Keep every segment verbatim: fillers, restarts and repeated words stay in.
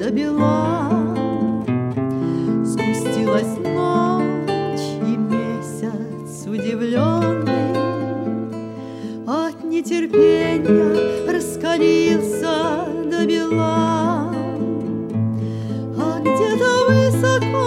до бела. Спустилась ночь, и месяц удивленный от нетерпения раскалился до бела. А где-то высоко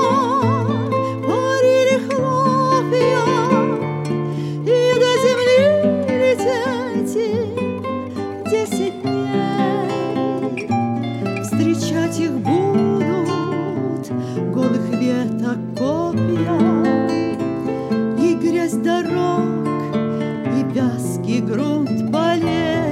парили хлопья, и до земли лететь им десять дней. Встречать их будут голых веток копья, и грязь дорог, и вязкий грунт полей.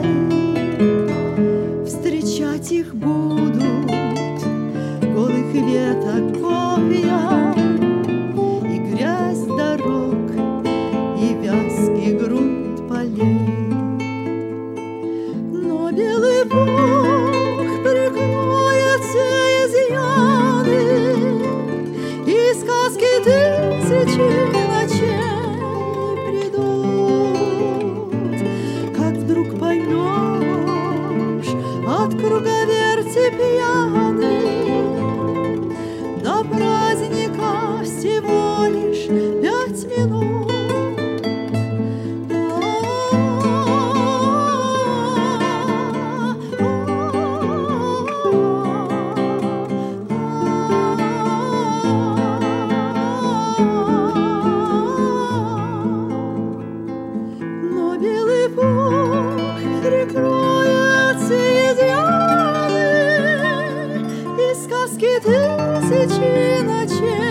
Встречать их будут голых веток копья, и грязь дорог, и вязкий грунт полей. Но белый пух прикроет все изъяны, и сказки тысячи ночей придут. Как вдруг поймешь от круговерти пьяный, до праздника всего лишь пять минут. Но белый пух прикроет все изъяны, и сказки тысячи ночей